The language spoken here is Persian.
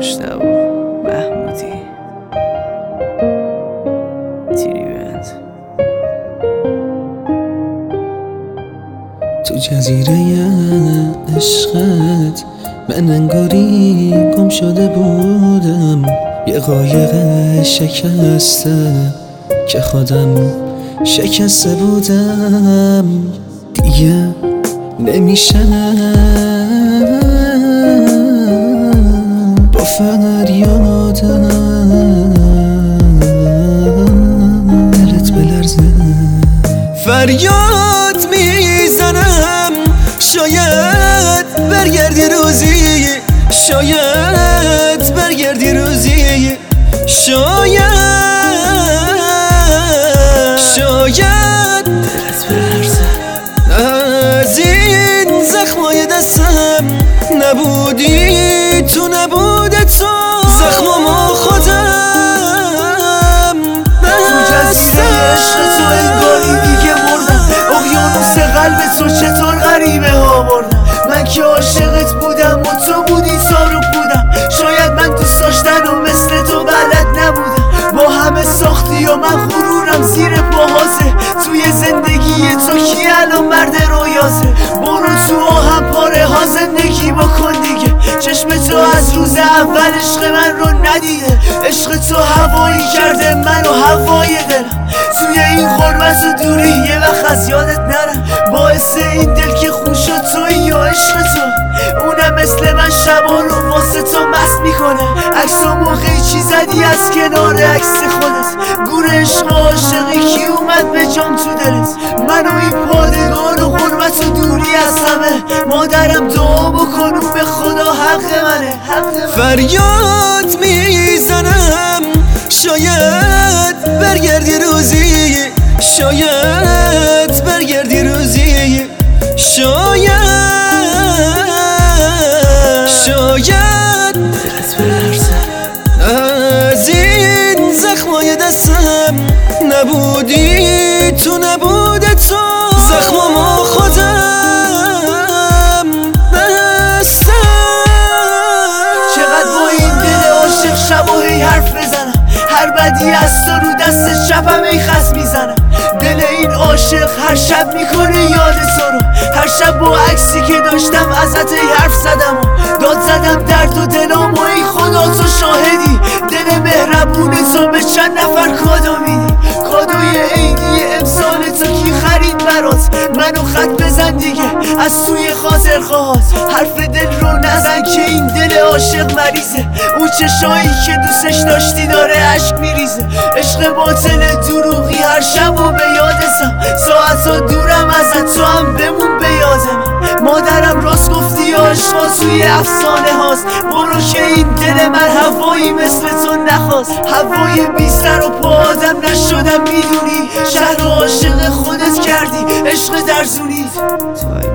مجتبی محمودی تیریبند. تو جزیره عشقت من انگاری گم شده بودم، یه قایق شکسته که خودم شکسته بودم. دیگه نمیشه با فریادم دلت بلرزه. فریاد میزنم شاید برگردی روزی، شاید برگردی روزی، شاید دلت بلرزه. از این زخمای دستم نبودی تو، نبود تو زخمامو خودم تو جزیره عشق تو انگاری دیگه مردم. اقیانوس قلب تو چطور غریبه ها بردم. من که عاشقت بودم و تو بودی تارو بودم. شاید من دوست داشتن و مثل تو بلد نبودم. با همه ساختی و من غرورم زیر پاهازه. توی زندگی تو کی الان مرد رویازه؟ برو تو آهم پاره ها زندگی بکن دیگه. چشم تو از روز اول عشق من رو ندیده. عشق تو هوایی کرده منو هوای دلم. توی این غربت و دوری یه وقت از یادت نرم. باعث این دل که خون شد توی یا عشق تو. اونم مثل من شبا رو واسه تو مست میکنه. عکس و موقعی چی زدی از کنار عکس خودت. گور عشق و عاشقی کی اومد به جام تو دلت؟ منو این پادگان و غربت و دوری از همه. مادرم دعا بکن به خدا حق منه، حق منه. فریاد میزنم شاید برگردی روزی، شاید برگردی روزی، شاید دلت بلرزه. از این زخمای دستم نبودی تو، نبود تو زخمامو خودم بستم. چقدر با این دل عاشق شباهی حرف بزنم. هر بدی از تو رو دست چپم ای خس میزنم. دل این عاشق هر شب میکنه یاد تو رو. هر شب با عکسی که داشتم ازت ای حرف زدم و داد زدم درد و دلم و ای خدا تو شاهدی. دل مهربون تو به چند نفر کادو میدی. کادوی عیدی امسال تو کی خرید برات؟ منو خط بزن دیگه از توی خاطر خواهات. حرف دل رو نزن که این دل عاشق مریضه. اون چشایی که دوستش داشتی داره عشق میریزه. عشق باطل دروغی هر شب و به یادسم. ساعتا دورم ازت تو هم بمون به یادم. مادرم راست گفتی عشقا توی افسانه هاست. برو که این دل من هوایی مثل تو نخواست. هوای بی سر و پا آدم نشدم میدونی. شهر عاشق خودت کردی عشق درزونی.